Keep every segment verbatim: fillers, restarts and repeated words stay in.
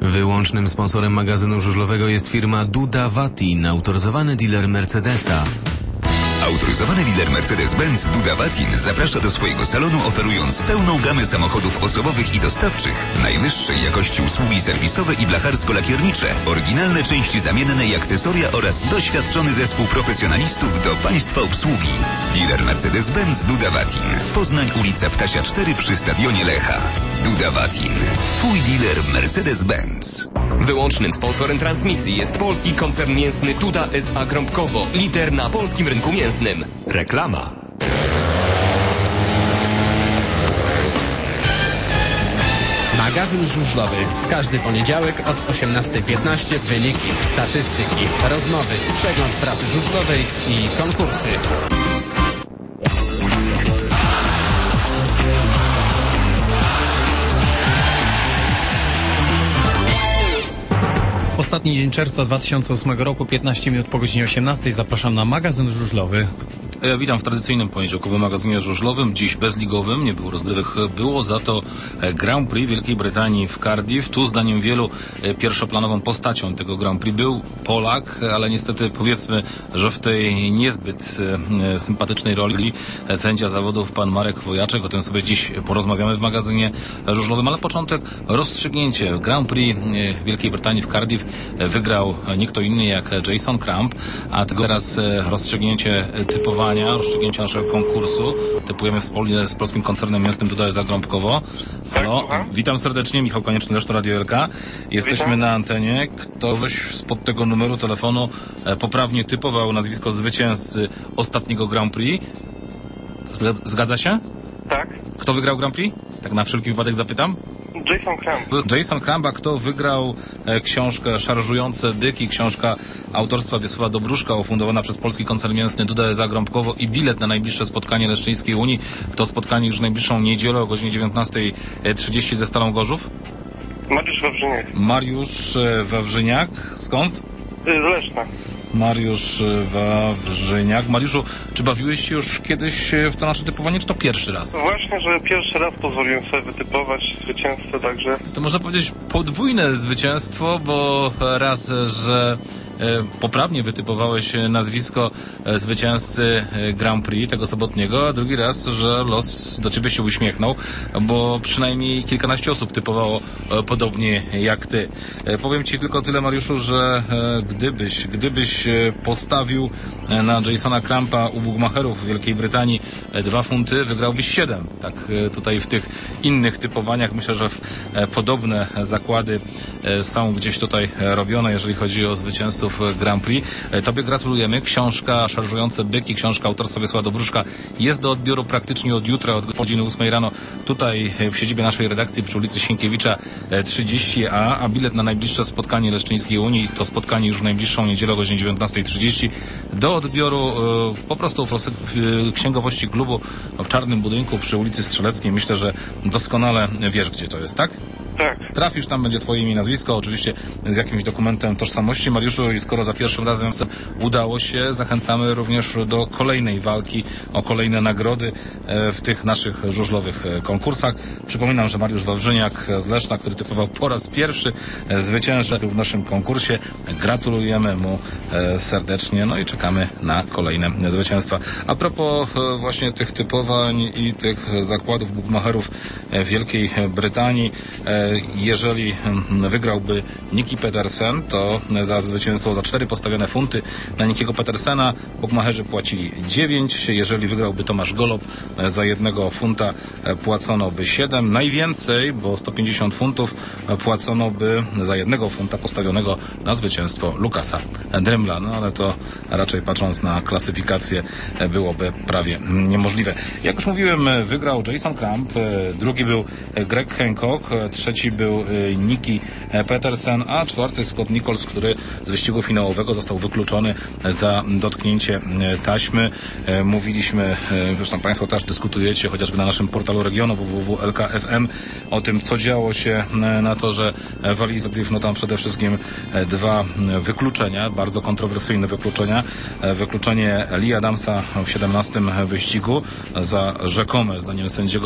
Wyłącznym sponsorem magazynu żużlowego jest firma Duda Vatin, autoryzowany dealer Mercedesa. Autoryzowany dealer Mercedes-Benz Duda Vatin zaprasza do swojego salonu, oferując pełną gamę samochodów osobowych i dostawczych, najwyższej jakości usługi serwisowe i blacharsko-lakiernicze, oryginalne części zamienne i akcesoria oraz doświadczony zespół profesjonalistów do państwa obsługi. Dealer Mercedes-Benz Duda Vatin. Poznań, ulica Ptasia cztery przy Stadionie Lecha. Duda Vatin. Twój dealer Mercedes-Benz. Wyłącznym sponsorem transmisji jest polski koncern mięsny Duda S A Grąbkowo, lider na polskim rynku mięsnym. Reklama. Magazyn żużlowy. Każdy poniedziałek od osiemnastej piętnaście wyniki, statystyki, rozmowy, przegląd prasy żużlowej i konkursy. Ostatni dzień czerwca dwa tysiące ósmego roku, piętnaście minut po godzinie osiemnastej. Zapraszam na magazyn żużlowy. Ja witam w tradycyjnym poniedziałkowym magazynie żużlowym, dziś bezligowym, nie było rozgrywek, było za to Grand Prix Wielkiej Brytanii w Cardiff. Tu zdaniem wielu pierwszoplanową postacią tego Grand Prix był Polak, ale niestety powiedzmy, że w tej niezbyt sympatycznej roli sędzia zawodów pan Marek Wojaczek. O tym sobie dziś porozmawiamy w magazynie żużlowym, ale początek rozstrzygnięcie. Grand Prix Wielkiej Brytanii w Cardiff wygrał nie kto inny jak Jason Crump, a tego teraz rozstrzygnięcie typowania, rozstrzygnięcia naszego konkursu. Typujemy wspólnie z polskim koncernem mięsnym Duda S A Grąbkowo. Halo, witam serdecznie, Michał Konieczny, Reszta Radio L K. Jesteśmy witam na antenie. Ktoś spod tego numeru telefonu poprawnie typował nazwisko zwycięzcy ostatniego Grand Prix. Zgadza się? Tak. Kto wygrał Grand Prix? Tak na wszelki wypadek zapytam. Jason Crump. Jason Crump, a kto wygrał e, książkę Szarżujące byki, książka autorstwa Wiesława Dobruszka, ofundowana przez polski koncern mięsny Duda S A Grąbkowo i bilet na najbliższe spotkanie Leszczyńskiej Unii. To spotkanie już najbliższą niedzielę o godzinie dziewiętnasta trzydzieści ze Stalą Gorzów. Mariusz Wawrzyniak. Mariusz e, Wawrzyniak. Skąd? Z Leszna. Mariusz Wawrzyniak. Mariuszu, czy bawiłeś się już kiedyś w to nasze typowanie, czy to pierwszy raz? Właśnie, że pierwszy raz pozwoliłem sobie wytypować zwycięzcę, także... To można powiedzieć podwójne zwycięstwo, bo raz, że poprawnie wytypowałeś nazwisko zwycięzcy Grand Prix tego sobotniego, a drugi raz, że los do ciebie się uśmiechnął, bo przynajmniej kilkanaście osób typowało podobnie jak ty. Powiem ci tylko tyle, Mariuszu, że gdybyś, gdybyś postawił na Jasona Crumpa u bukmacherów w Wielkiej Brytanii dwa funty, wygrałbyś siedem. Tak tutaj w tych innych typowaniach myślę, że podobne zakłady są gdzieś tutaj robione, jeżeli chodzi o zwycięzców Grand Prix. Tobie gratulujemy. Książka Szarżujące byki, książka autorstwa Wiesława Dobruszka jest do odbioru praktycznie od jutra, od godziny ósmej rano, tutaj w siedzibie naszej redakcji przy ulicy Sienkiewicza trzydzieści A, a bilet na najbliższe spotkanie Leszczyńskiej Unii, to spotkanie już w najbliższą niedzielę o godzinie dziewiętnasta trzydzieści, do odbioru po prostu w księgowości klubu w czarnym budynku przy ulicy Strzeleckiej. Myślę, że doskonale wiesz, gdzie to jest, tak? Tak. Trafisz, tam będzie twoje imię i nazwisko, oczywiście z jakimś dokumentem tożsamości. Mariuszu, i skoro za pierwszym razem udało się, zachęcamy również do kolejnej walki o kolejne nagrody w tych naszych żużlowych konkursach. Przypominam, że Mariusz Wawrzyniak z Leszna, który typował po raz pierwszy, zwycięża w naszym konkursie. Gratulujemy mu serdecznie, no i czekamy na kolejne zwycięstwa. A propos właśnie tych typowań i tych zakładów bukmacherów w Wielkiej Brytanii, jeżeli wygrałby Nicky Pedersen, to za zwycięstwo za cztery postawione funty na Nickiego Pedersena bukmacherzy płacili dziewięć. Jeżeli wygrałby Tomasz Golob, za jednego funta płacono by siedem. Najwięcej, bo sto pięćdziesiąt funtów, płacono by za jednego funta postawionego na zwycięstwo Lukasa Drymla. No ale to raczej patrząc na klasyfikację byłoby prawie niemożliwe. Jak już mówiłem, wygrał Jason Crump, drugi był Greg Hancock, trzeci był Nicky Pedersen, a czwarty Scott Nichols, który z wyścigu finałowego został wykluczony za dotknięcie taśmy. Mówiliśmy, zresztą Państwo też dyskutujecie, chociażby na naszym portalu regionu w w w kropka l k f m, o tym, co działo się na torze Wallis-Cardiff. No tam przede wszystkim dwa wykluczenia, bardzo kontrowersyjne wykluczenia. Wykluczenie Lee Adamsa w siedemnastym wyścigu za rzekome, zdaniem sędziego,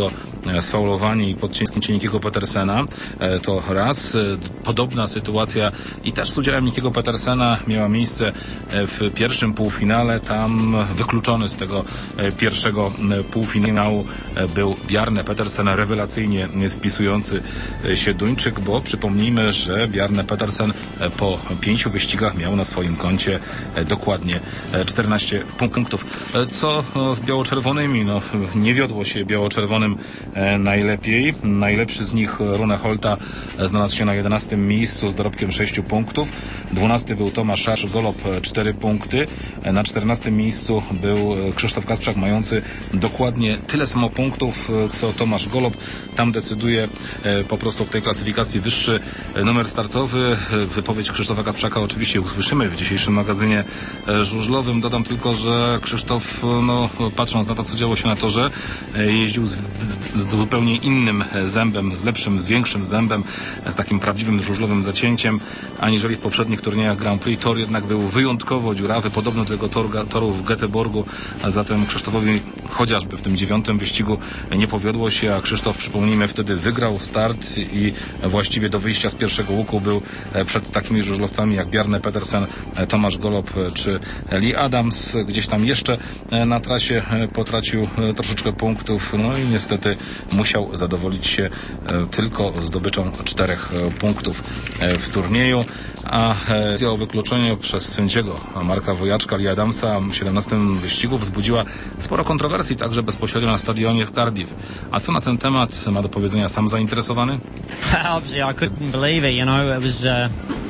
sfaulowanie i podcięcie Nikiego Petersena. To raz. Podobna sytuacja i też z udziałem Nikiego Petersena miała miejsce w pierwszym półfinale. Tam wykluczony z tego pierwszego półfinału był Bjarne Petersen, rewelacyjnie spisujący się Duńczyk, bo przypomnijmy, że Bjarne Petersen po pięciu wyścigach miał na swoim koncie dokładnie czternaście punktów. Co z biało-czerwonymi? No, nie wiodło się biało-czerwonym najlepiej. Najlepszy z nich, Rune Holta, znalazł się na jedenastym miejscu z dorobkiem sześciu punktów. dwunasty był Tomasz Golob, cztery punkty. Na czternastym miejscu był Krzysztof Kasprzak, mający dokładnie tyle samo punktów, co Tomasz Golob. Tam decyduje po prostu w tej klasyfikacji wyższy numer startowy. Wypowiedź Krzysztofa Kasprzaka oczywiście usłyszymy w dzisiejszym magazynie żużlowym. Dodam tylko, że Krzysztof, no, patrząc na to, co działo się na torze, jeździł z, z, z zupełnie innym zębem, z lepszym, z większym zębem, z takim prawdziwym żużlowym zacięciem, aniżeli w poprzednich turniejach Grand Prix. Tor jednak był wyjątkowo dziurawy, podobno do tego torga, toru w Göteborgu, a zatem Krzysztofowi chociażby w tym dziewiątym wyścigu nie powiodło się, a Krzysztof, przypomnijmy, wtedy wygrał start i właściwie do wyjścia z pierwszego łuku był przed takimi żużlowcami jak Bjarne Petersen, Tomasz Golob czy Lee Adams. Gdzieś tam jeszcze na trasie potracił troszeczkę punktów, no i niestety musiał zadowolić się tylko zdobyczą czterech punktów w turnieju. A decyzja o wykluczeniu przez sędziego Marka Wojaczka, Lee Adamsa w siedemnastym wyścigu wzbudziła sporo kontrowersji, także bezpośrednio na stadionie w Cardiff. A co na ten temat ma do powiedzenia sam zainteresowany? Obviously I couldn't believe it, you know, it was uh,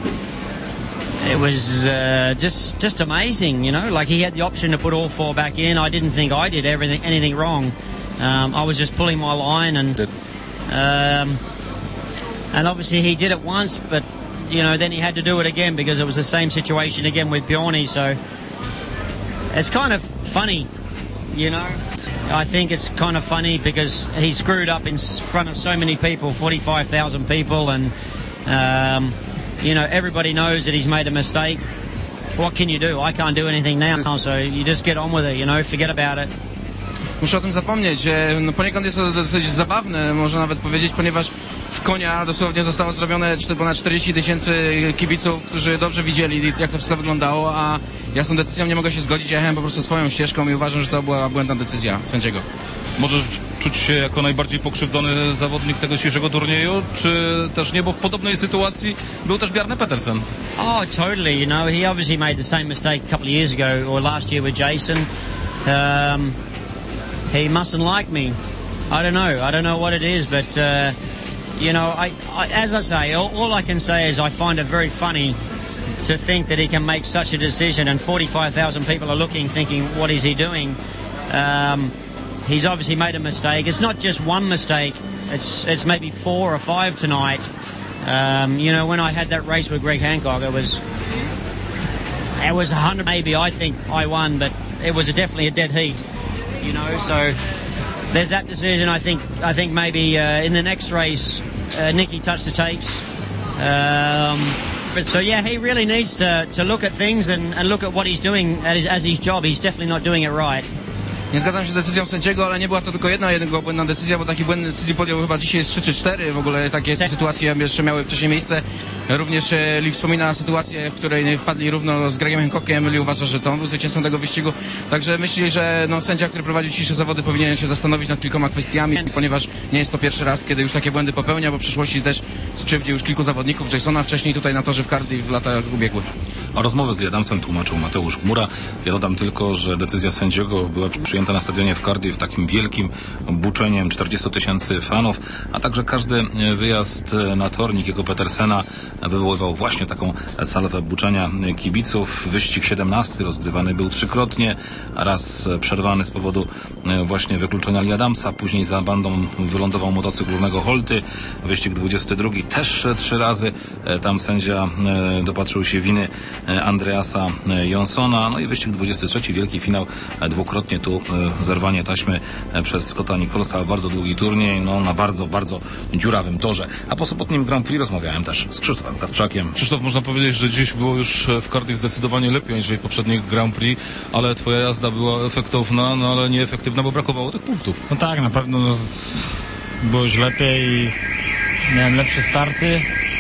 it was uh, just just amazing, you know, like he had the option to put all four back in. I didn't think I did everything anything wrong. Um, I was just pulling my line and um, and obviously he did it once, but you know, then he had to do it again because it was the same situation again with Bjorny, so it's kind of funny, you know. I think it's kind of funny because he screwed up in front of so many people, forty-five thousand people, and um, you know, everybody knows that he's made a mistake. What can you do? I can't do anything now, so you just get on with it, you know, forget about it. Muszę o tym zapomnieć. No, poniekąd jest to dosyć zabawne, można nawet powiedzieć, ponieważ w Konia dosłownie zostało zrobione ponad czterdzieści tysięcy kibiców, którzy dobrze widzieli, jak to wszystko wyglądało, a ja z tą decyzją nie mogę się zgodzić. Ja jechałem po prostu swoją ścieżką i uważam, że to była błędna decyzja sędziego. Możesz czuć się jako najbardziej pokrzywdzony zawodnik tego dzisiejszego turnieju, czy też nie, bo w podobnej sytuacji był też Bjarne Petersen. Oh, totally, you know, he obviously made the same mistake a couple of years ago, or last year with Jason. Um, he mustn't like me. I don't know, I don't know what it is, but uh, you know, I, I, as I say, all, all I can say is I find it very funny to think that he can make such a decision and forty-five thousand people are looking, thinking, what is he doing? Um, he's obviously made a mistake. It's not just one mistake, it's it's maybe four or five tonight. Um, you know, when I had that race with Greg Hancock, it was, it was one hundred, maybe I think I won, but it was a, definitely a dead heat, you know, so there's that decision. I think I think maybe uh, in the next race, uh, Nicky touched the tapes. Um, but so yeah, he really needs to to look at things and, and look at what he's doing as his, as his job. He's definitely not doing it right. Nie zgadzam się z decyzją sędziego, ale nie była to tylko jedna jednego błędna decyzja, bo taki błędnej decyzji podjął chyba dzisiaj z trzy czy cztery. W ogóle takie sytuacje jeszcze miały wcześniej miejsce. Również Lee wspomina sytuację, w której wpadli równo z Gregiem Hancockiem. Lee uważa, że to on był zwycięzcą tego wyścigu. Także myśli, że no, sędzia, który prowadził dzisiejsze zawody, powinien się zastanowić nad kilkoma kwestiami, ponieważ nie jest to pierwszy raz, kiedy już takie błędy popełnia, bo w przyszłości też skrzywdził już kilku zawodników. Jasona wcześniej tutaj na torze w Cardiff w latach ubiegłych. A rozmowę z Lee Adamsem tłumaczył Mateusz Chmura. Ja dodam tylko, że decyzja sędziego była przyjęta na stadionie w Cardiff takim wielkim buczeniem czterdziestu tysięcy fanów, a także każdy wyjazd na tor Nikiego Petersena wywoływał właśnie taką salwę buczenia kibiców. Wyścig siedemnasty rozgrywany był trzykrotnie, raz przerwany z powodu właśnie wykluczenia Lee Adamsa, później za bandą wylądował motocykl Runego Holty. Wyścig dwudziesty drugi też trzy razy. Tam sędzia dopatrzył się winy Andreasa Jonsona. No i wyścig dwudziesty trzeci, wielki finał, dwukrotnie tu zerwanie taśmy przez Scotta Nicholsa, bardzo długi turniej, no na bardzo, bardzo dziurawym torze. A po sobotnim Grand Prix rozmawiałem też z Krzysztofem Kasprzakiem. Krzysztof, można powiedzieć, że dziś było już w Cardiff zdecydowanie lepiej niż w poprzednich Grand Prix, ale twoja jazda była efektowna, no ale nieefektywna, bo brakowało tych punktów. No tak, na pewno no, było już lepiej i miałem lepsze starty.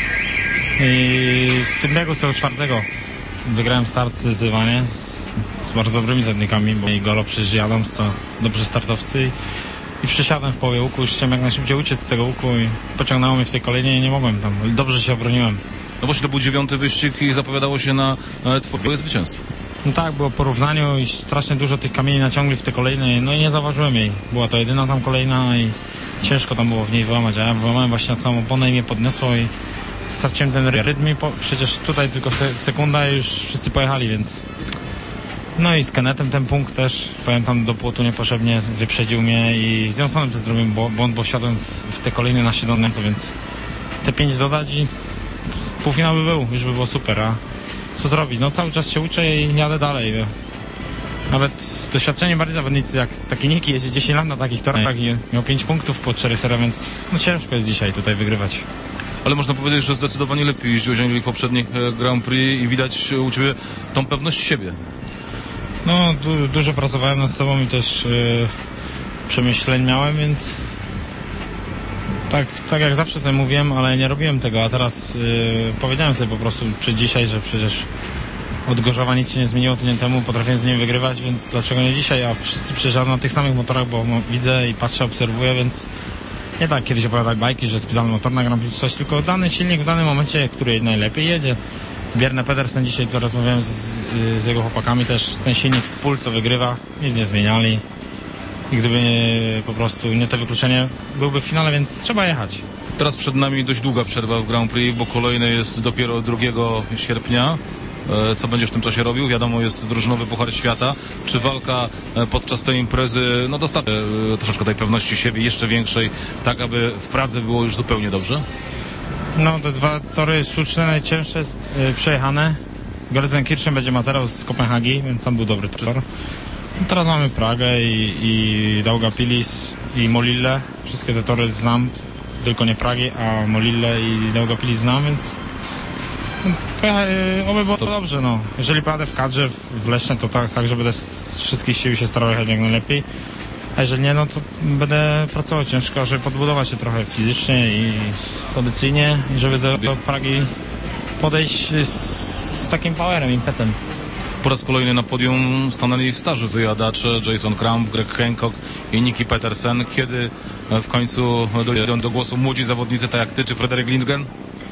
I w tym biegu z tego czwartego wygrałem start zdecydowanie z, z bardzo dobrymi zawodnikami, bo i Golo przecież i Adams to dobrzy startowcy. I, i przysiadłem w połowie łuku, już chciałem jak najszybciej uciec z tego łuku i pociągnęło mnie w tej kolejnie i nie mogłem tam. Dobrze się obroniłem. No właśnie to był dziewiąty wyścig i zapowiadało się na e, twoje zwycięstwo. No tak, było porównaniu i strasznie dużo tych kamieni naciągli w te kolejne, no i nie zauważyłem jej. Była to jedyna tam kolejna i ciężko tam było w niej wyłamać, a ja wyłamałem właśnie na całą oponę i mnie podniosło i straciłem ten rytm i po, przecież tutaj tylko se, sekunda i już wszyscy pojechali, więc... No i z Kennetem ten punkt też, pamiętam, do płotu niepotrzebnie wyprzedził mnie i z Johnsonem też zrobiłem błąd, bo wsiadłem w, w te kolejne na siedzące, więc te pięć dodać i półfinał by był, już by było super, a co zrobić? No cały czas się uczę i jadę dalej. Wie. Nawet doświadczeni bardziej zawodnicy jak taki Niki jeździ dziesięć lat na takich torach i miał pięć punktów po cztery serii, więc no ciężko jest dzisiaj tutaj wygrywać. Ale można powiedzieć, że zdecydowanie lepiej jeździłeś aniżeli w poprzednich Grand Prix i widać u Ciebie tą pewność siebie. No du- dużo pracowałem nad sobą i też yy, przemyśleń miałem, więc tak, tak jak zawsze sobie mówiłem, ale nie robiłem tego, a teraz yy, powiedziałem sobie po prostu przy dzisiaj, że przecież od Gorzowa nic się nie zmieniło tydzień temu, potrafię z nim wygrywać, więc dlaczego nie dzisiaj, a wszyscy przyjeżdżają na tych samych motorach, bo widzę i patrzę, obserwuję, więc nie tak kiedyś opowiadać bajki, że specjalny motor na Grand Prix, coś, tylko dany silnik w danym momencie, który najlepiej jedzie. Bjarne Pedersen dzisiaj, to rozmawiałem z, z jego chłopakami też, ten silnik z pól, co wygrywa, nic nie zmieniali i gdyby nie, po prostu nie to wykluczenie, byłby w finale, więc trzeba jechać. Teraz przed nami dość długa przerwa w Grand Prix, bo kolejny jest dopiero drugiego sierpnia. Co będziesz w tym czasie robił? Wiadomo, jest drużynowy Puchar Świata. Czy walka podczas tej imprezy no, dostarczy troszeczkę tej pewności siebie jeszcze większej, tak aby w Pradze było już zupełnie dobrze? No, te dwa tory sztuczne, najcięższe, yy, przejechane. Gelsenkirchen będzie materiał z Kopenhagi, więc tam był dobry tor. No, teraz mamy Pragę i, i Daugavpils i Molille. Wszystkie te tory znam, tylko nie Pragi, a Molille i Daugavpils znam, więc oby było to dobrze, no. Jeżeli pojadę w kadrze w Lesznie, to tak, tak, że będę z wszystkich sił się starał jechać jak najlepiej. A jeżeli nie, no to będę pracował ciężko, żeby podbudować się trochę fizycznie i kondycyjnie i żeby do, do Pragi podejść z, z takim powerem, impetem. Po raz kolejny na podium stanęli starzy wyjadacze Jason Kramp, Greg Hancock i Niki Petersen. Kiedy w końcu dojdą do głosu młodzi zawodnicy, tak jak ty czy Frederik Lindgren?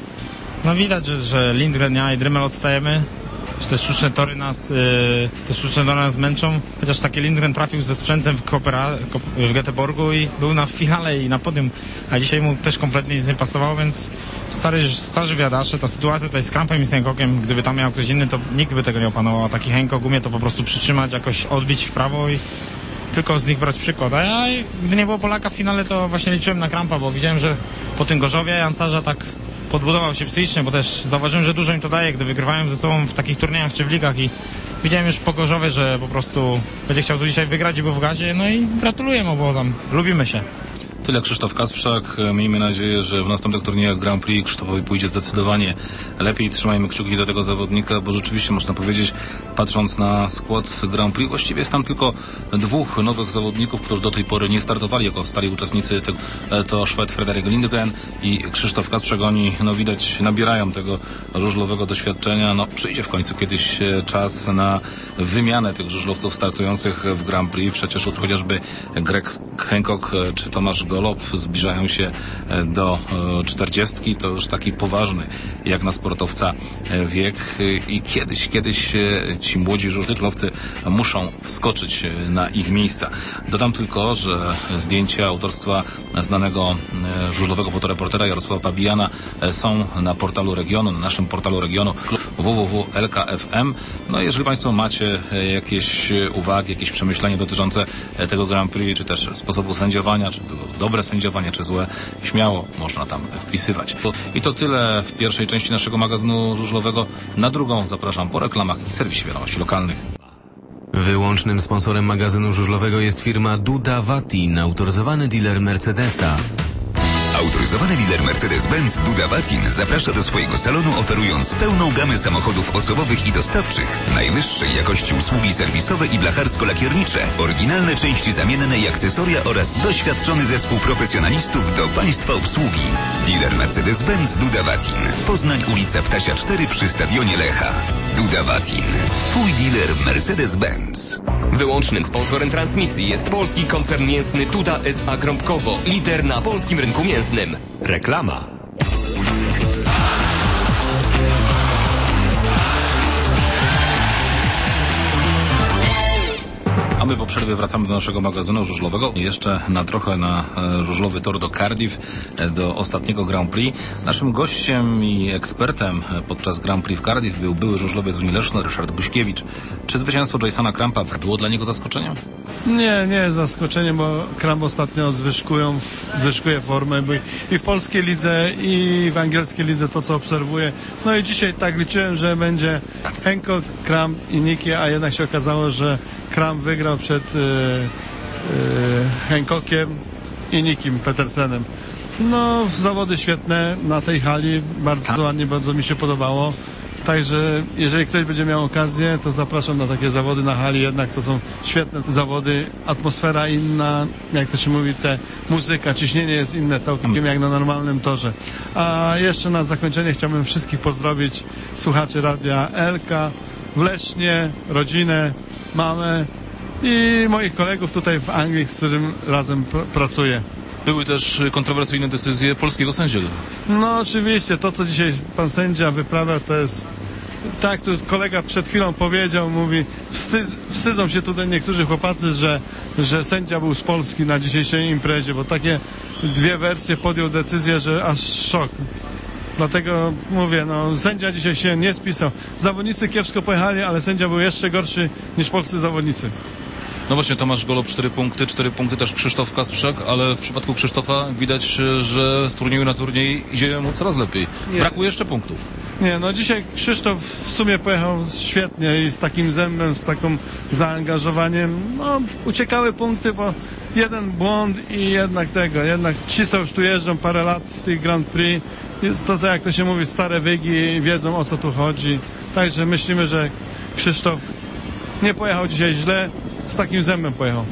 No widać, że, że Lindgren, ja i Drymel odstajemy. Te sztuczne tory nas, yy, te sztuczne tory nas męczą. Chociaż taki Lindgren trafił ze sprzętem w, Koopera, w Göteborgu i był na finale i na podium. A dzisiaj mu też kompletnie nic nie pasowało, więc stary, starzy wiadacze, ta sytuacja tutaj z Krampem i z Hancockiem, gdyby tam miał ktoś inny, to nikt by tego nie opanował. A taki Hancock umie to po prostu przytrzymać, jakoś odbić w prawo i tylko z nich brać przykład. A ja, gdy nie było Polaka w finale, to właśnie liczyłem na Krampa, bo widziałem, że po tym Gorzowie Jancarza tak podbudował się psychicznie, bo też zauważyłem, że dużo im to daje, gdy wygrywają ze sobą w takich turniejach czy w ligach i widziałem już po Gorzowie, że po prostu będzie chciał tu dzisiaj wygrać i był w gazie, no i gratuluję mu, bo tam lubimy się. Tyle Krzysztof Kasprzak. Miejmy nadzieję, że w następnych turniejach Grand Prix Krzysztofowi pójdzie zdecydowanie lepiej. Trzymajmy kciuki za tego zawodnika, bo rzeczywiście można powiedzieć, patrząc na skład Grand Prix, właściwie jest tam tylko dwóch nowych zawodników, którzy do tej pory nie startowali jako stali uczestnicy. To Szwed Frederik Lindgren i Krzysztof Kasprzak. Oni, no widać, nabierają tego żużlowego doświadczenia. No przyjdzie w końcu kiedyś czas na wymianę tych żużlowców startujących w Grand Prix. Przecież chociażby Greg Hancock czy Tomasz Golob zbliżają się do czterdziestki, to już taki poważny jak na sportowca wiek i kiedyś, kiedyś ci młodzi żużlowcy muszą wskoczyć na ich miejsca. Dodam tylko, że zdjęcia autorstwa znanego żużlowego fotoreportera Jarosława Pabijana są na portalu regionu, na naszym portalu regionu w w w kropka l k f m. No i jeżeli Państwo macie jakieś uwagi, jakieś przemyślenia dotyczące tego Grand Prix, czy też sposobu sędziowania, czy było dobre sędziowanie, czy złe, śmiało można tam wpisywać. I to tyle w pierwszej części naszego magazynu żużlowego. Na drugą zapraszam po reklamach i serwisie wiadomości lokalnych. Wyłącznym sponsorem magazynu żużlowego jest firma Duda Vatin, autoryzowany dealer Mercedesa. Autoryzowany dealer Mercedes-Benz Duda Vatin zaprasza do swojego salonu, oferując pełną gamę samochodów osobowych i dostawczych, najwyższej jakości usługi serwisowe i blacharsko-lakiernicze, oryginalne części zamienne i akcesoria oraz doświadczony zespół profesjonalistów do państwa obsługi. Dealer Mercedes-Benz Duda Vatin. Poznań, ulica Ptasia cztery przy Stadionie Lecha. Duda Vatin. Twój dealer Mercedes-Benz. Wyłącznym sponsorem transmisji jest polski koncern mięsny Duda S A Krąpkowo, lider na polskim rynku mięsnym. Reklama. A my po przerwie wracamy do naszego magazynu żużlowego. Jeszcze na trochę na e, żużlowy tor do Cardiff, e, do ostatniego Grand Prix. Naszym gościem i ekspertem podczas Grand Prix w Cardiff był były żużlowiec z Unii Leszno, Ryszard Buśkiewicz. Czy zwycięstwo Jasona Krampa było dla niego zaskoczeniem? Nie, nie jest zaskoczeniem, bo Kramp ostatnio zwyżkują, zwyżkuje formę bo i w polskiej lidze, i w angielskiej lidze to, co obserwuję. No i dzisiaj tak liczyłem, że będzie Hancock, Kramp i Niki, a jednak się okazało, że Kramp wygrał przed y, y, Hancockiem i Nikim Petersenem. No, zawody świetne na tej hali, bardzo ładnie, bardzo mi się podobało. Także jeżeli ktoś będzie miał okazję, to zapraszam na takie zawody na hali, jednak to są świetne zawody, atmosfera inna, jak to się mówi, te muzyka, ciśnienie jest inne całkiem jak na normalnym torze. A jeszcze na zakończenie chciałbym wszystkich pozdrowić słuchaczy Radia Elka w Lesznie, rodzinę, mamę i moich kolegów tutaj w Anglii, z którym razem pr- pracuję. Były też kontrowersyjne decyzje polskiego sędziego. No oczywiście, to co dzisiaj pan sędzia wyprawia, to jest, tak tu kolega przed chwilą powiedział, mówi, wstyd, wstydzą się tutaj niektórzy chłopacy, że, że sędzia był z Polski na dzisiejszej imprezie, bo takie dwie wersje podjął decyzję, że aż szok. Dlatego mówię, no sędzia dzisiaj się nie spisał. Zawodnicy kiepsko pojechali, ale sędzia był jeszcze gorszy niż polscy zawodnicy. No właśnie, Tomasz Golob cztery punkty, cztery punkty też Krzysztof Kasprzak, ale w przypadku Krzysztofa widać, że z turnieju na turniej idzie mu coraz lepiej. Nie. Brakuje jeszcze punktów. Nie, no dzisiaj Krzysztof w sumie pojechał świetnie i z takim zębem, z takim zaangażowaniem. No, uciekały punkty, bo jeden błąd i jednak tego, jednak ci, co już tu jeżdżą parę lat w tych Grand Prix, jest to, jak to się mówi, stare wygi, wiedzą, o co tu chodzi. Także myślimy, że Krzysztof nie pojechał dzisiaj źle, z takim zębem pojechał.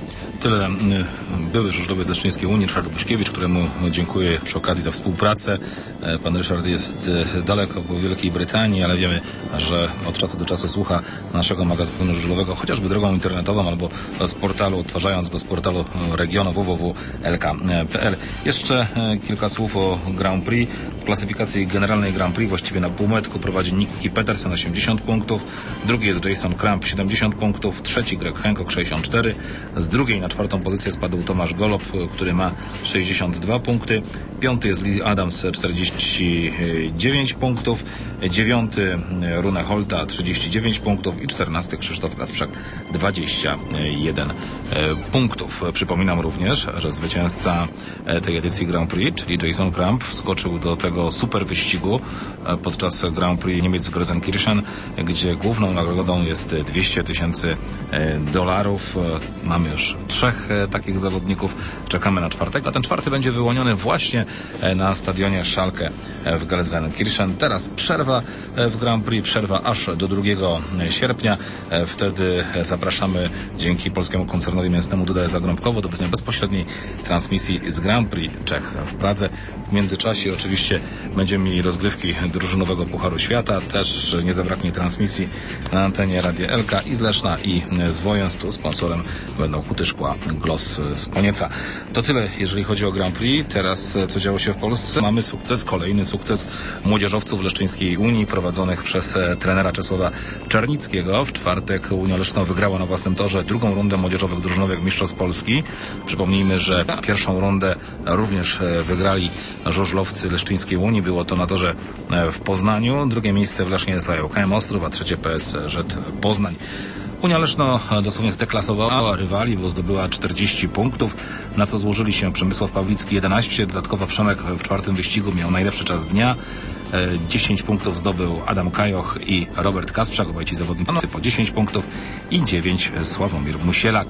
Tyle były żużlowiec z Leszczyńskiej Unii, Ryszard Buśkiewicz, któremu dziękuję przy okazji za współpracę. Pan Ryszard jest daleko po Wielkiej Brytanii, ale wiemy, że od czasu do czasu słucha naszego magazynu żużlowego, chociażby drogą internetową albo z portalu, odtwarzając go z portalu regionu w w w kropka l k kropka p l. Jeszcze kilka słów o Grand Prix. W klasyfikacji generalnej Grand Prix właściwie na półmetku prowadzi Nicky Petersen osiemdziesiąt punktów, drugi jest Jason Kramp siedemdziesiąt punktów, trzeci Greg Hancock sześćdziesiąt cztery, z drugiej na czwartą pozycję spadł Tomasz Golob, który ma sześćdziesiąt dwa punkty, piąty jest Lee Adams czterdzieści dziewięć punktów, dziewiąty Rune Holta trzydzieści dziewięć punktów i czternasty Krzysztof Kasprzak dwadzieścia jeden punktów. Przypominam również, że zwycięzca tej edycji Grand Prix, czyli Jason Kramp, wskoczył do tego super wyścigu podczas Grand Prix Niemiec w Gelsenkirchen, gdzie główną nagrodą jest dwieście tysięcy dolarów. Mamy już trzech takich zawodników. Czekamy na czwartego, a ten czwarty będzie wyłoniony właśnie na stadionie Schalke w Gelsenkirchen. Teraz przerwa w Grand Prix, przerwa aż do drugiego sierpnia. Wtedy zapraszamy dzięki polskiemu koncernowi mięsnemu Duda S A Krąpkowo do bezpośredniej transmisji z Grand Prix Czech w Pradze. W międzyczasie oczywiście będziemy mieli rozgrywki drużynowego Pucharu Świata. Też nie zabraknie transmisji na antenie Radia Elka i z Leszna, i z Wojens. Tu sponsorem będą Huty Szkła, Gloss z Konieca. To tyle, jeżeli chodzi o Grand Prix. Teraz, co działo się w Polsce? Mamy sukces, kolejny sukces młodzieżowców Leszczyńskiej Unii prowadzonych przez trenera Czesława Czernickiego. W czwartek Unia Leszno wygrała na własnym torze drugą rundę młodzieżowych drużynowych mistrzostw Polski. Przypomnijmy, że pierwszą rundę również wygrali żużlowcy Leszczyńskiej Unii. Było to na torze w Poznaniu. Drugie miejsce w Lesznie zajął K M Ostrów, a trzecie P S Z Poznań. Unia Leszno dosłownie zdeklasowała rywali, bo zdobyła czterdzieści punktów, na co złożyli się Przemysław Pawlicki jedenaście, dodatkowo Przemek w czwartym wyścigu miał najlepszy czas dnia. dziesięć punktów zdobył Adam Kajoch i Robert Kasprzak, obaj ci zawodnicy po dziesięć punktów, i dziewięć Sławomir Musielak.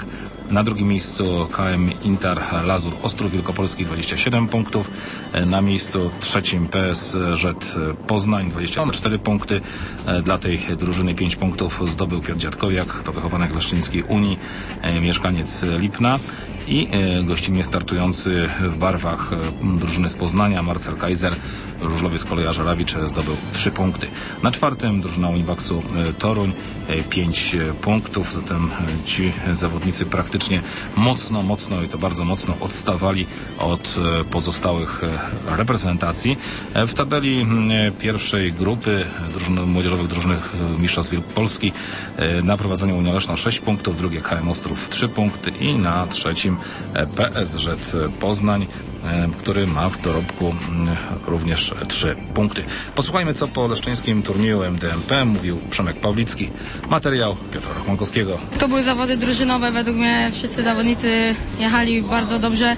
Na drugim miejscu K M Inter Lazur Ostrów Wielkopolski dwadzieścia siedem punktów. Na miejscu trzecim P S Z Poznań dwadzieścia cztery punkty. Dla tej drużyny pięć punktów zdobył Piotr Dziadkowiak, to wychowanek Leszczyńskiej Unii, mieszkaniec Lipna. I gościnnie startujący w barwach drużyny z Poznania Marcel Kaiser, żużlowiec Kolejarza Żerawicz, zdobył trzy punkty. Na czwartym drużyna Uniwaksu Toruń pięć punktów, zatem ci zawodnicy praktycznie mocno, mocno i to bardzo mocno odstawali od pozostałych reprezentacji. W tabeli pierwszej grupy drużyn, młodzieżowych drużyn Mistrzostw Polski na prowadzeniu Unia Leszno sześć punktów, drugie K M Ostrów trzy punkty i na trzecim P S Z Poznań, który ma w dorobku również trzy punkty. Posłuchajmy, co po leszczyńskim turnieju M D M P mówił Przemek Pawlicki. Materiał Piotra Rachmankowskiego. To były zawody drużynowe. Według mnie wszyscy zawodnicy jechali bardzo dobrze.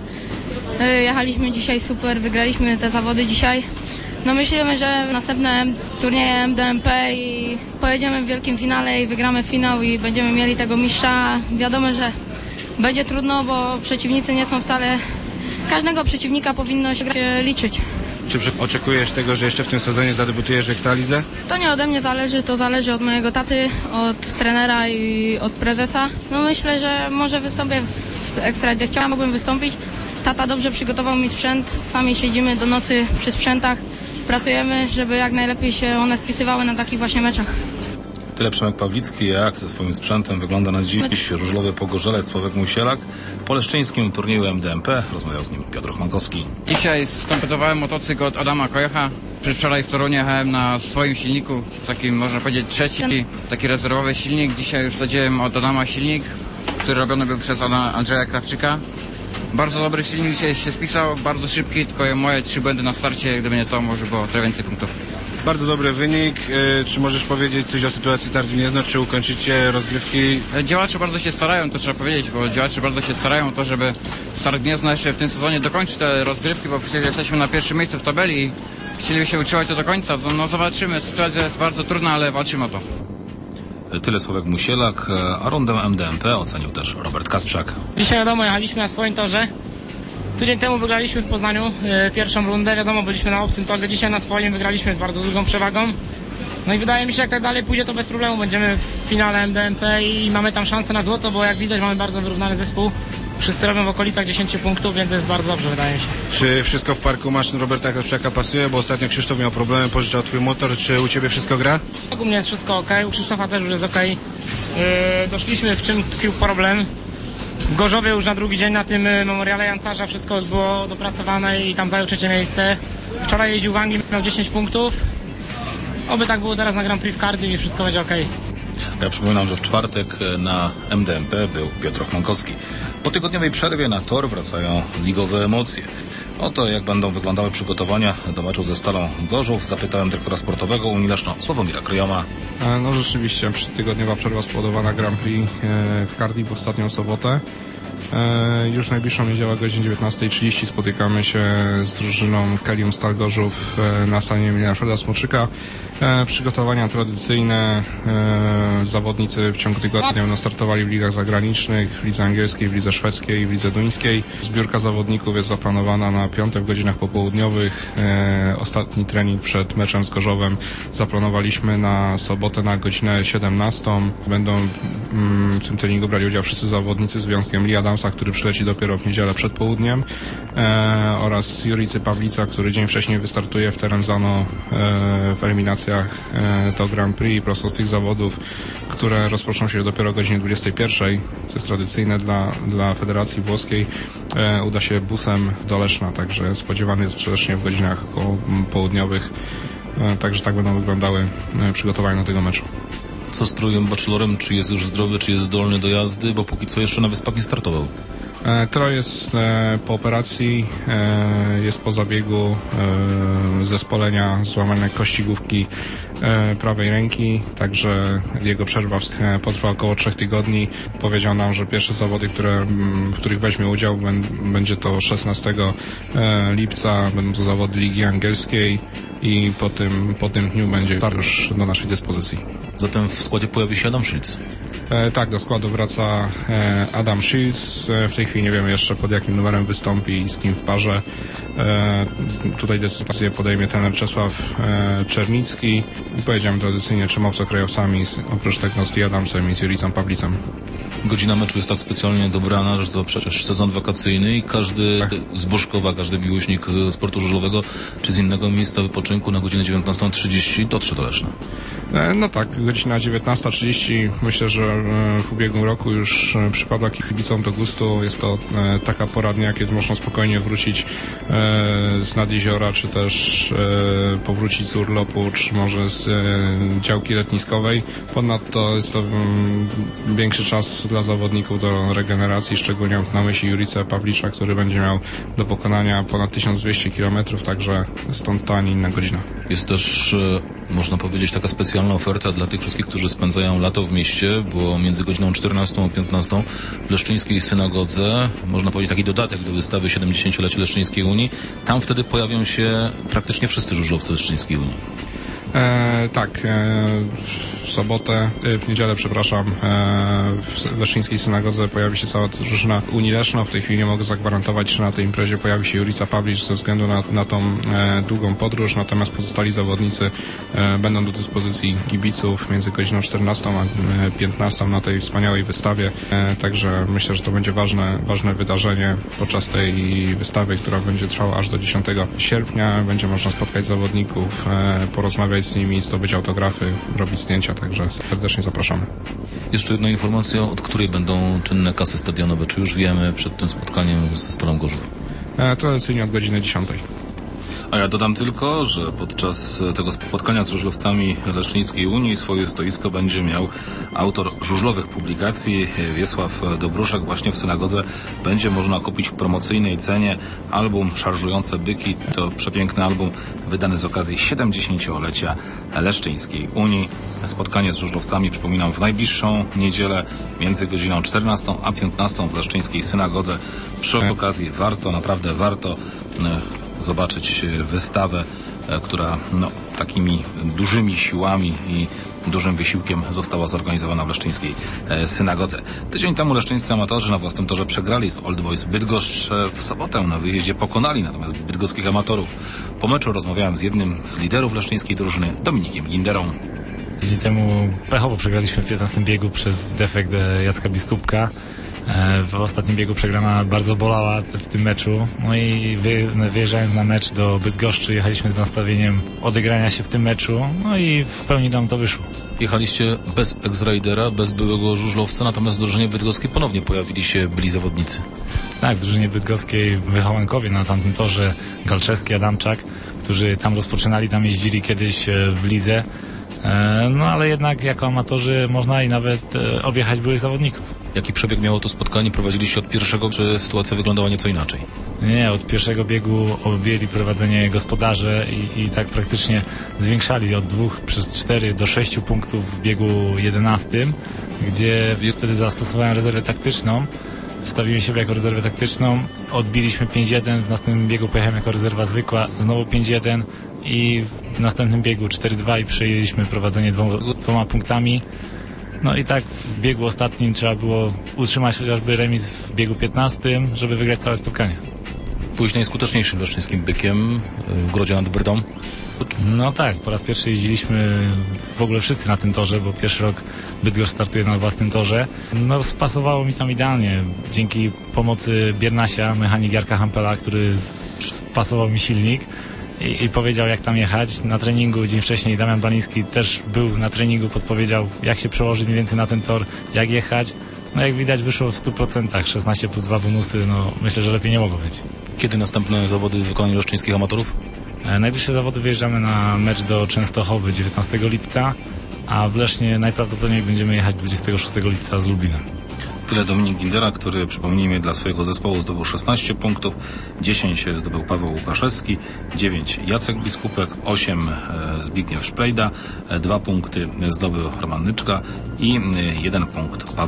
Jechaliśmy dzisiaj super, wygraliśmy te zawody dzisiaj. No myślimy, że następne turnieje M D M P i pojedziemy w wielkim finale i wygramy finał i będziemy mieli tego mistrza. Wiadomo, że będzie trudno, bo przeciwnicy nie są wcale... Każdego przeciwnika powinno się liczyć. Czy oczekujesz tego, że jeszcze w tym sezonie zadebiutujesz w Ekstralidze? To nie ode mnie zależy, to zależy od mojego taty, od trenera i od prezesa. No myślę, że może wystąpię w Ekstralidze. Chciałabym wystąpić. Tata dobrze przygotował mi sprzęt. Sami siedzimy do nocy przy sprzętach. Pracujemy, żeby jak najlepiej się one spisywały na takich właśnie meczach. Tyle Przemek Pawlicki, jak ze swoim sprzętem wygląda na dziś żużlowy Pogorzelec Sławek Musielak. Po leszczyńskim turnieju M D M P rozmawiał z nim Piotr Rachmankowski. Dzisiaj skompletowałem motocykl od Adama Kojecha. Przedwczoraj w Toruniu jechałem na swoim silniku, takim można powiedzieć trzeci, taki rezerwowy silnik. Dzisiaj już zadziałem od Adama silnik, który robiony był przez Andrzeja Krawczyka. Bardzo dobry silnik dzisiaj się spisał, bardzo szybki, tylko moje trzy błędy na starcie, gdyby nie to, może było trochę więcej punktów. Bardzo dobry wynik. Czy możesz powiedzieć coś o sytuacji Start Gniezno? Czy ukończycie rozgrywki? Działacze bardzo się starają, to trzeba powiedzieć, bo działacze bardzo się starają o to, żeby Start Gniezno jeszcze w tym sezonie dokończyć te rozgrywki, bo przecież jesteśmy na pierwszym miejscu w tabeli i chcieliby się utrzymać to do końca. No zobaczymy, sytuacja jest bardzo trudna, ale walczymy o to. Tyle Sławek Musielak, a rundę M D M P ocenił też Robert Kasprzak. Dzisiaj wiadomo, jechaliśmy na swoim torze. Tydzień temu wygraliśmy w Poznaniu e, pierwszą rundę, wiadomo, byliśmy na obcym torze, dzisiaj na swoim wygraliśmy z bardzo dużą przewagą. No i wydaje mi się, że jak tak dalej pójdzie, to bez problemu będziemy w finale M D M P i mamy tam szansę na złoto, bo jak widać mamy bardzo wyrównany zespół. Wszyscy robią w okolicach dziesięć punktów, więc jest bardzo dobrze, wydaje mi się. Czy wszystko w parku maszyn Roberta Kasprzaka pasuje? Bo ostatnio Krzysztof miał problemy, pożyczał twój motor. Czy u ciebie wszystko gra? U mnie jest wszystko ok, u Krzysztofa też już jest ok. Yy, doszliśmy, w czym tkwił problem. W Gorzowie już na drugi dzień na tym memoriale Jancarza wszystko było dopracowane i tam zajął trzecie miejsce. Wczoraj jeździł w Anglii, miał dziesięć punktów. Oby tak było teraz na Grand Prix w Cardiff i wszystko będzie ok. Ja przypominam, że w czwartek na M D M P był Piotr Rachmankowski. Po tygodniowej przerwie na tor wracają ligowe emocje. O to, jak będą wyglądały przygotowania do meczu ze Stalą Gorzów, zapytałem dyrektora sportowego Unii Leszno Sławomira Kryjoma. No rzeczywiście, tygodniowa przerwa spowodowana Grand Prix w Cardiff w ostatnią sobotę. Już najbliższą niedzielę o godzinie dziewiętnasta trzydzieści spotykamy się z drużyną Kelium Stal Gorzów na stanie imienia Alfreda Smoczyka. Przygotowania tradycyjne. Zawodnicy w ciągu tygodnia będą startowali w ligach zagranicznych, w lidze angielskiej, w lidze szwedzkiej, w lidze duńskiej. Zbiórka zawodników jest zaplanowana na piątek w godzinach popołudniowych. Ostatni trening przed meczem z Gorzowem zaplanowaliśmy na sobotę na godzinę siedemnastą. Będą w tym treningu brali udział wszyscy zawodnicy z wyjątkiem Lee Adamsa, który przyleci dopiero w niedzielę przed południem, oraz Juricy Pawlica, który dzień wcześniej wystartuje w Terenzano w eliminacjach do Grand Prix i prosto z tych zawodów, które rozpoczną się dopiero o godzinie dwudziestej pierwszej, co jest tradycyjne dla, dla Federacji Włoskiej, uda się busem do Leszna, także spodziewany jest wcześniej w godzinach południowych, także tak będą wyglądały przygotowania do tego meczu. Co z Trojem Bachelorem? Czy jest już zdrowy, czy jest zdolny do jazdy? Bo póki co jeszcze na Wyspach nie startował. Troj jest po operacji, jest po zabiegu zespolenia złamania kości główki prawej ręki, także jego przerwa potrwa około trzech tygodni. Powiedział nam, że pierwsze zawody, które, w których weźmie udział, będzie to szesnastego lipca, będą to zawody Ligi Angielskiej. i po tym, po tym dniu będzie już do naszej dyspozycji. Zatem w składzie pojawi się Adam Shields. E, tak, do składu wraca e, Adam Shields. E, w tej chwili nie wiemy jeszcze, pod jakim numerem wystąpi i z kim w parze. E, tutaj decyzję podejmie trener Czesław e, Czernicki. I powiedziałem tradycyjnie trzema obcokrajowcami, oprócz tego z Lee Adamsem i z Juricą Pawlicem. Godzina meczu jest tak specjalnie dobrana, że to przecież sezon wakacyjny i każdy tak. z Bożkowa, każdy miłośnik sportu żużlowego czy z innego miejsca wypoczynku na godzinę dziewiętnastą trzydzieści dotrze do Leszna. No tak, godzina dziewiętnasta trzydzieści. Myślę, że w ubiegłym roku już przypadła kibicom do gustu. Jest to taka pora dnia, kiedy można spokojnie wrócić z nad jeziora, czy też powrócić z urlopu, czy może z działki letniskowej. Ponadto jest to większy czas dla zawodników do regeneracji, szczególnie mam na myśli Juricę Pawlicza, który będzie miał do pokonania ponad tysiąc dwieście kilometrów, także stąd ta, a nie inna godzina. Jest też, można powiedzieć, taka specjalna oferta dla tych wszystkich, którzy spędzają lato w mieście, bo między godziną czternastą a piętnastą w Leszczyńskiej Synagodze, można powiedzieć, taki dodatek do wystawy siedemdziesięciolecie Leszczyńskiej Unii. Tam wtedy pojawią się praktycznie wszyscy żużlowcy Leszczyńskiej Unii. E, tak, e, w sobotę, w niedzielę, przepraszam, e, w Leszczyńskiej Synagodze pojawi się cała drużyna Unii Leszno. W tej chwili nie mogę zagwarantować, czy na tej imprezie pojawi się Jurica Pawlicz ze względu na, na tą e, długą podróż, natomiast pozostali zawodnicy e, będą do dyspozycji kibiców między godziną czternastą a piętnastą na tej wspaniałej wystawie, e, także myślę, że to będzie ważne, ważne wydarzenie podczas tej wystawy, która będzie trwała aż do dziesiątego sierpnia. Będzie można spotkać zawodników, e, porozmawiać z nimi, zdobyć autografy, robić zdjęcia, także serdecznie zapraszamy. Jeszcze jedna informacja, od której będą czynne kasy stadionowe. Czy już wiemy przed tym spotkaniem ze Stalą Gorzów? E, tradycyjnie od godziny dziesiątej. A ja dodam tylko, że podczas tego spotkania z żużlowcami Leszczyńskiej Unii swoje stoisko będzie miał autor żużlowych publikacji Wiesław Dobruszek. Właśnie w synagodze będzie można kupić w promocyjnej cenie album Szarżujące byki. To przepiękny album wydany z okazji siedemdziesięciolecia Leszczyńskiej Unii. Spotkanie z żużlowcami, przypominam, w najbliższą niedzielę między godziną czternastą a piętnastą w Leszczyńskiej Synagodze. Przy okazji warto, naprawdę warto zobaczyć wystawę, która no, takimi dużymi siłami i dużym wysiłkiem została zorganizowana w Leszczyńskiej Synagodze. Tydzień temu leszczyńscy amatorzy na własnym torze przegrali z Old Boys Bydgoszcz. W sobotę na wyjeździe pokonali natomiast bydgoskich amatorów. Po meczu rozmawiałem z jednym z liderów leszczyńskiej drużyny, Dominikiem Ginderą. Tydzień temu pechowo przegraliśmy w piętnastym biegu przez defekt Jacka Biskupka. W ostatnim biegu przegrana bardzo bolała w tym meczu. No i wyjeżdżając na mecz do Bydgoszczy, jechaliśmy z nastawieniem odegrania się w tym meczu. No i w pełni nam to wyszło. Jechaliście bez ex-rajdera, bez byłego żużlowca, natomiast w drużynie bydgoskiej ponownie pojawili się byli zawodnicy. Tak, w drużynie bydgoskiej w Wychołankowie na tamtym torze Galczewski, Adamczak, którzy tam rozpoczynali, tam jeździli kiedyś w lidze. No ale jednak jako amatorzy można i nawet objechać byłych zawodników. Jaki przebieg miało to spotkanie? Prowadziliście od pierwszego, czy sytuacja wyglądała nieco inaczej? Nie, od pierwszego biegu objęli prowadzenie gospodarze i, i tak praktycznie zwiększali od dwóch przez cztery do sześciu punktów w biegu jedenastym, gdzie wtedy zastosowałem rezerwę taktyczną. Wstawiłem siebie jako rezerwę taktyczną, odbiliśmy pięć jeden, w następnym biegu pojechałem jako rezerwa zwykła, znowu pięć jeden i w następnym biegu cztery dwa i przejęliśmy prowadzenie dwoma, dwoma punktami. No i tak w biegu ostatnim trzeba było utrzymać chociażby remis w biegu piętnastym, żeby wygrać całe spotkanie. Pójść najskuteczniejszym leszczyńskim bykiem w Grodzie nad Brydą? No tak, po raz pierwszy jeździliśmy w ogóle wszyscy na tym torze, bo pierwszy rok Bydgoszcz startuje na własnym torze. No spasowało mi tam idealnie. Dzięki pomocy Biernasia, mechanik Jarka Hampela, który spasował mi silnik i, i powiedział, jak tam jechać. Na treningu dzień wcześniej Damian Baniński też był na treningu, podpowiedział, jak się przełożyć mniej więcej na ten tor, jak jechać. No jak widać wyszło w stu procentach, szesnaście plus dwa bonusy, no myślę, że lepiej nie mogło być. Kiedy następne zawody w wykonaniu leszczyńskich amatorów? E, najbliższe zawody wyjeżdżamy na mecz do Częstochowy dziewiętnastego lipca, a w Lesznie najprawdopodobniej będziemy jechać dwudziestego szóstego lipca z Lublina. Tyle Dominik Gindera, który, przypomnijmy, dla swojego zespołu zdobył szesnaście punktów, dziesięć zdobył Paweł Łukaszewski, dziewięć Jacek Biskupek, osiem Zbigniew Szprejda, dwa punkty zdobył Roman Nyczka i jeden punkt Paweł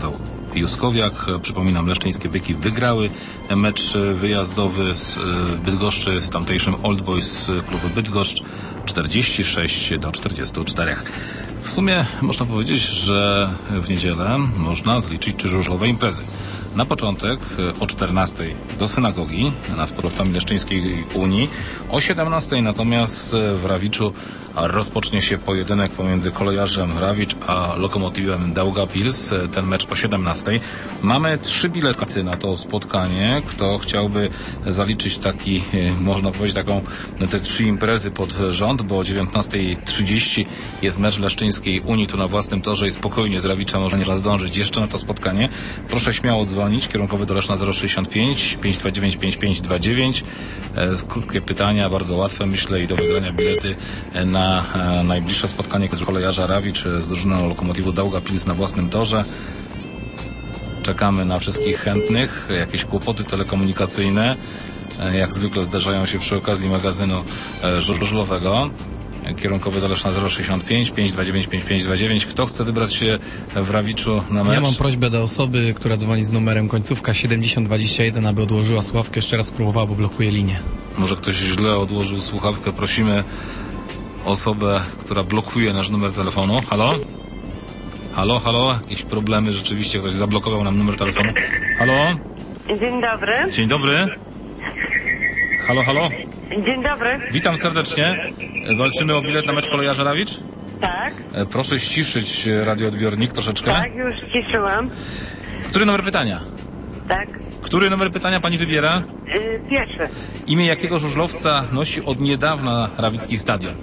Juskowiak. Przypominam, leszczyńskie byki wygrały mecz wyjazdowy z Bydgoszczy z tamtejszym Old Boys klubu Bydgoszcz czterdzieści sześć do czterdziestu czterech. W sumie można powiedzieć, że w niedzielę można zliczyć trzy żużlowe imprezy. Na początek o czternastej do synagogi nad sportowcami Leszczyńskiej Unii. O siedemnastej natomiast w Rawiczu rozpocznie się pojedynek pomiędzy Kolejarzem Rawicz a Lokomotywem Daugavpils. Ten mecz o siedemnastej. Mamy trzy bilety na to spotkanie. Kto chciałby zaliczyć taki, można powiedzieć, taką, te trzy imprezy pod rząd, bo o dziewiętnastej trzydzieści jest mecz Leszczyńskiej Unii tu na własnym torze i spokojnie z Rawicza można zdążyć jeszcze na to spotkanie. Proszę śmiało dzwonić. Kierunkowy do Leszna zero sześćdziesiąt pięć pięćset dwadzieścia dziewięć pięćdziesiąt pięć dwadzieścia dziewięć. Krótkie pytania, bardzo łatwe, myślę, i do wygrania bilety na najbliższe spotkanie z Kolejarza Rawicz z drużyną Lokomotywu Daugavpils na własnym torze. Czekamy na wszystkich chętnych. Jakieś kłopoty telekomunikacyjne jak zwykle zdarzają się przy okazji magazynu żużlowego. Kierunkowy do Leszna zero sześćdziesiąt pięć pięćset dwadzieścia dziewięć pięćdziesiąt pięć dwadzieścia dziewięć. Kto chce wybrać się w Rawiczu na mecz? Ja mam prośbę do osoby, która dzwoni z numerem końcówka siedemdziesiąt dwadzieścia jeden, aby odłożyła słuchawkę, jeszcze raz spróbowała, bo blokuje linię. Może ktoś źle odłożył słuchawkę. Prosimy osobę, która blokuje nasz numer telefonu. Halo? Halo, halo? Jakieś problemy rzeczywiście, ktoś zablokował nam numer telefonu. Halo? Dzień dobry. Dzień dobry. Halo, halo? Dzień dobry. Witam serdecznie. Walczymy o bilet na mecz Kolejarza Rawicz? Tak. Proszę ściszyć radioodbiornik troszeczkę. Tak, już ściszyłam. Który numer pytania? Tak. Który numer pytania pani wybiera? Yy, pierwszy. Imię jakiego żużlowca nosi od niedawna Rawicki Stadion?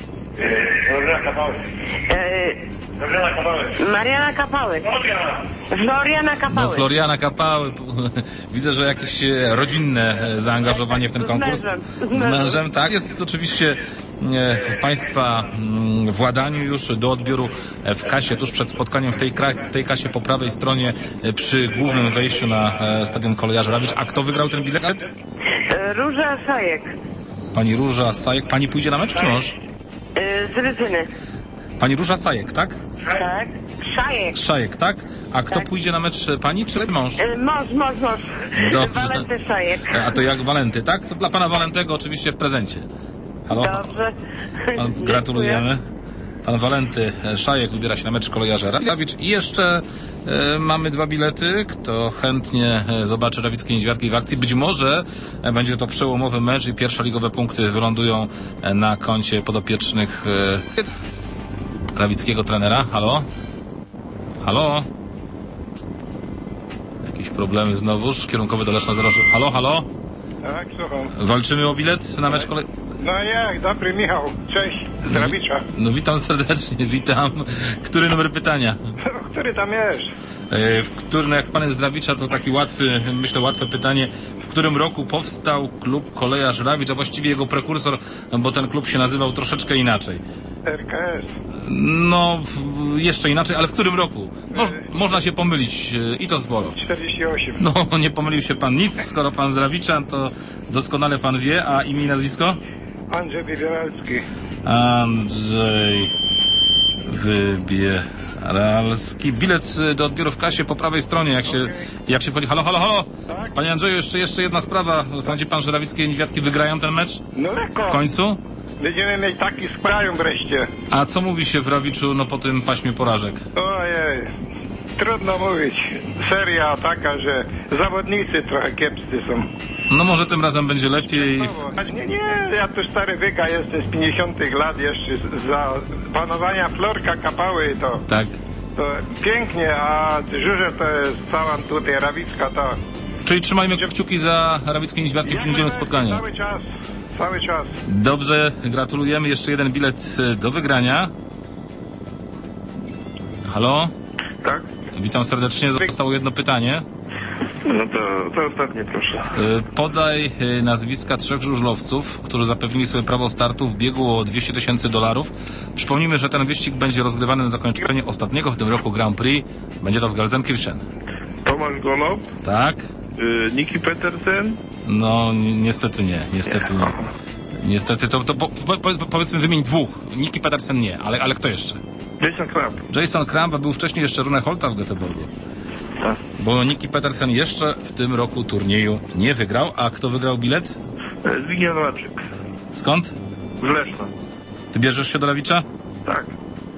Yy, Mariana Kapały. Floriana Kapały. No, Floriana Kapały. Widzę, że jakieś rodzinne zaangażowanie w ten konkurs. Z mężem. Z mężem, tak. Jest oczywiście w Państwa władaniu już do odbioru w kasie, tuż przed spotkaniem w tej, w tej kasie po prawej stronie przy głównym wejściu na Stadion Kolejarzy Rawicz. A kto wygrał ten bilet? Róża Sajek. Pani Róża Sajek. Pani pójdzie na mecz, czy mąż? Z Rydzyny. Pani Róża Sajek, tak? Tak. Szajek. Szajek, tak? A kto tak. pójdzie na mecz, pani czy mąż? Mąż, mąż, mąż. Dobrze. Walenty Szajek. A to jak Walenty, tak? To dla pana Walentego oczywiście w prezencie. Halo? Dobrze. Pan, gratulujemy. Pan Walenty Szajek wybiera się na mecz Kolejarza Rawicz. I jeszcze e, mamy dwa bilety. Kto chętnie e, zobaczy Rawickie Niedźwiadki w akcji, być może e, będzie to przełomowy mecz i pierwsze ligowe punkty wylądują e, na koncie podopiecznych e, rawickiego trenera. Halo? Halo? Jakieś problemy znowuż. Kierunkowy do Leszna zero sześć. Halo, halo? Tak, słucham. Walczymy o bilet na mecz kolej... No jak, dobry Michał, cześć, z Rawicza. No witam serdecznie, witam. Który numer pytania? Który tam jest? W którym, no jak pan jest z Rawicza, to taki łatwy, myślę, łatwe pytanie. W którym roku powstał klub Kolejarz Rawicz, a właściwie jego prekursor, bo ten klub się nazywał troszeczkę inaczej. R K S. No, w, jeszcze inaczej, ale w którym roku? Moż, można się pomylić i to sporo. czterdzieści osiem. No, nie pomylił się pan nic, skoro pan z Rawicza, to doskonale pan wie, a imię i nazwisko? Andrzej Wybieralski. Andrzej Wybieralski. Bilet do odbioru w kasie po prawej stronie, jak się, jak się wchodzi. Halo, halo, halo! Tak? Panie Andrzeju, jeszcze, jeszcze jedna sprawa. Sądzi pan, że Rawickie Niedźwiadki wygrają ten mecz? No lekko. W końcu? Będziemy mieć taki z kraju wreszcie. A co mówi się w Rawiczu, no po tym paśmie porażek? Ojej, trudno mówić. Seria taka, że zawodnicy trochę kiepscy są. No może tym razem będzie lepiej. Nie, nie, ja tu stary wyga jestem z pięćdziesiątych lat jeszcze za panowania Florka Kapały to, tak. To pięknie, a żurze to jest cała tutaj Rawicka to... Czyli trzymajmy kciuki za Rawickie Niedźwiadki w tym niedzielnym spotkaniu. Cały czas, cały czas. Dobrze, gratulujemy. Jeszcze jeden bilet do wygrania. Halo? Tak? Witam serdecznie. Zostało jedno pytanie. No to, to ostatnie, proszę. Podaj nazwiska trzech żużlowców, którzy zapewnili sobie prawo startu w biegu o dwieście tysięcy dolarów. Przypomnijmy, że ten wyścig będzie rozgrywany na zakończenie ostatniego w tym roku Grand Prix. Będzie to w Gelsenkirchen. Tomasz Gonow? Tak. Yy, Niki Petersen? No, ni niestety nie, niestety nie. Niestety, to, to po, po, powiedzmy wymień dwóch. Niki Petersen nie, ale, ale kto jeszcze? Jason Kramp. Jason Kramp, a był wcześniej jeszcze Rune Holta w Göteborgu. Tak. bo Niki Petersen jeszcze w tym roku turnieju nie wygrał. A kto wygrał bilet? Zbigniew Nowaczyk. Skąd? Z Leszna. Ty bierzesz się do Rawicza? Tak.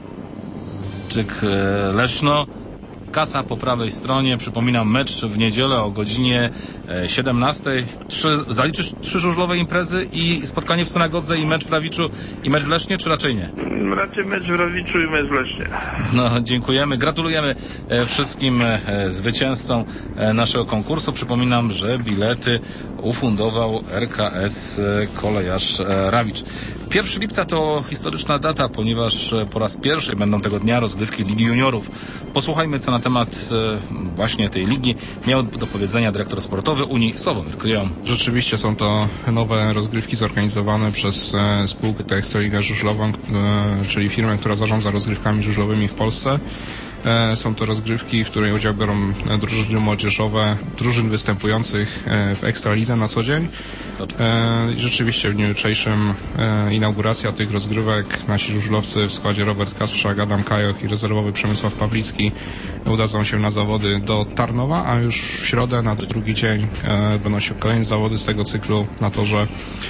Czyk Leszno. Kasa po prawej stronie. Przypominam, mecz w niedzielę o godzinie siedemnastej. Trzy, zaliczysz trzy żużlowe imprezy i spotkanie w synagodze i mecz w Rawiczu i mecz w Lesznie, czy raczej nie? Raczej mecz w Rawiczu i mecz w Lesznie. No, dziękujemy. Gratulujemy wszystkim zwycięzcom naszego konkursu. Przypominam, że bilety ufundował R K S Kolejarz Rawicz. pierwszego lipca to historyczna data, ponieważ po raz pierwszy będą tego dnia rozgrywki Ligi Juniorów. Posłuchajmy, co na temat właśnie tej ligi miał do powiedzenia dyrektor sportowy Unii Sławomir Kryjon. Rzeczywiście są to nowe rozgrywki zorganizowane przez spółkę Ekstraligę Żużlową, czyli firmę, która zarządza rozgrywkami żużlowymi w Polsce. Są to rozgrywki, w której udział biorą drużyny młodzieżowe drużyn występujących w Ekstralidze na co dzień. Rzeczywiście w dniu jutrzejszym inauguracja tych rozgrywek. Nasi żużlowcy w składzie Robert Kasprzak, Adam Kajoch i rezerwowy Przemysław Pawlicki udadzą się na zawody do Tarnowa, a już w środę na drugi dzień będą się kolejne zawody z tego cyklu na torze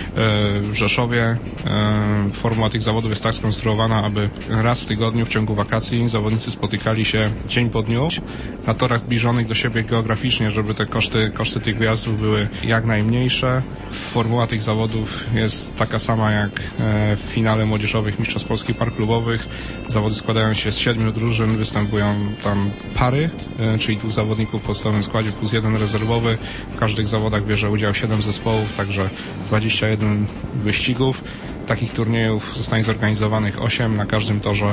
w Rzeszowie. Formuła tych zawodów jest tak skonstruowana, aby raz w tygodniu w ciągu wakacji zawodnicy spotykali się dzień po dniu na torach zbliżonych do siebie geograficznie, żeby te koszty, koszty tych wyjazdów były jak najmniejsze. Formuła tych zawodów jest taka sama jak w finale młodzieżowych Mistrzostw Polski Par Klubowych. Zawody składają się z siedmiu drużyn, występują tam pary, czyli dwóch zawodników w podstawowym składzie plus jeden rezerwowy. W każdych zawodach bierze udział siedem zespołów, także dwadzieścia jeden wyścigów. Takich turniejów zostanie zorganizowanych osiem na każdym torze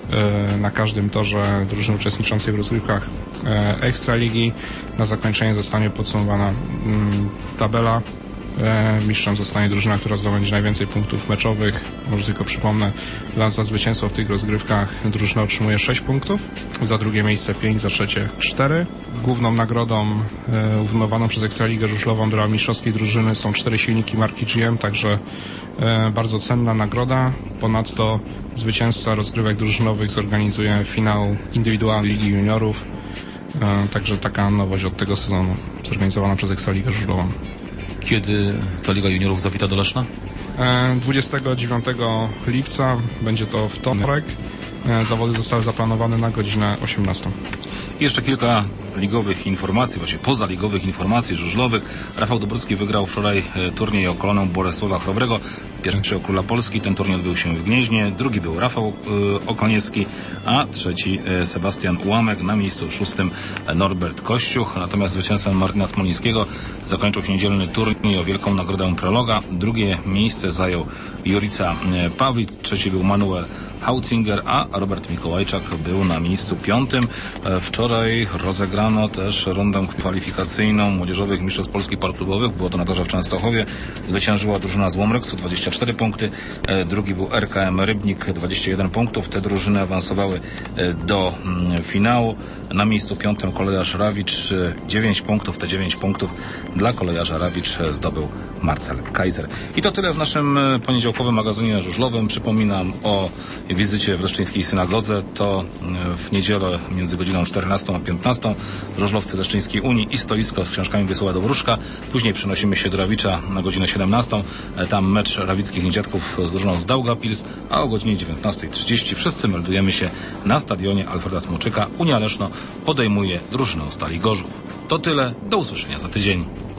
na każdym torze drużyny uczestniczącej w rozgrywkach Ekstraligi. Na zakończenie zostanie podsumowana tabela. Mistrzem zostanie drużyna, która zdobędzie najwięcej punktów meczowych. Może tylko przypomnę, dla za zwycięstwo w tych rozgrywkach drużyna otrzymuje sześć punktów, za drugie miejsce pięć, za trzecie cztery. Główną nagrodą e, ufundowaną przez Ekstraligę Żużlową dla mistrzowskiej drużyny są cztery silniki marki G M, także e, bardzo cenna nagroda. Ponadto zwycięzca rozgrywek drużynowych zorganizuje finał indywidualny Ligi Juniorów, e, także taka nowość od tego sezonu zorganizowana przez Ekstraligę Żużlową. Kiedy ta Liga Juniorów zawita do Leszna? dwudziestego dziewiątego lipca, będzie to wtorek. Zawody zostały zaplanowane na godzinę osiemnastą. Jeszcze kilka ligowych informacji, właśnie pozaligowych informacji żużlowych. Rafał Dobrucki wygrał wczoraj turniej o koronę Bolesława Chrobrego. Pierwszy o Króla Polski. Ten turniej odbył się w Gnieźnie. Drugi był Rafał y, Okoniecki, a trzeci y, Sebastian Ułamek. Na miejscu szóstym Norbert Kościuch. Natomiast zwycięstwem Martina Smolińskiego zakończył się niedzielny turniej o Wielką Nagrodę Prologa. Drugie miejsce zajął Jurica Pawlic. Trzeci był Manuel Hautzinger, a Robert Mikołajczak był na miejscu piątym. Wczoraj rozegrano też rundę kwalifikacyjną młodzieżowych mistrzostw Polski par klubowych. Było to na torze w Częstochowie. Zwyciężyła drużyna z Łomreksu, dwadzieścia cztery punkty. Drugi był R K M Rybnik, dwadzieścia jeden punktów. Te drużyny awansowały do finału. Na miejscu piątym Kolejarz Rawicz, dziewięć punktów. Te dziewięć punktów dla Kolejarza Rawicz zdobył Marcel Kaiser. I to tyle w naszym poniedziałkowym magazynie żużlowym. Przypominam o wizycie w Leszczyńskiej Synagodze. To w niedzielę między godziną czternastą a piętnastą żużlowcy Leszczyńskiej Unii i stoisko z książkami Wiesława Dobruszka. Później przenosimy się do Rawicza na godzinę siedemnastą. Tam mecz rawickich niedziadków z drużyną z Daugavpils, a o godzinie dziewiętnastej trzydzieści wszyscy meldujemy się na stadionie Alfreda Smoczyka. Unia Leszno podejmuje drużynę Stali Gorzów. To tyle. Do usłyszenia za tydzień.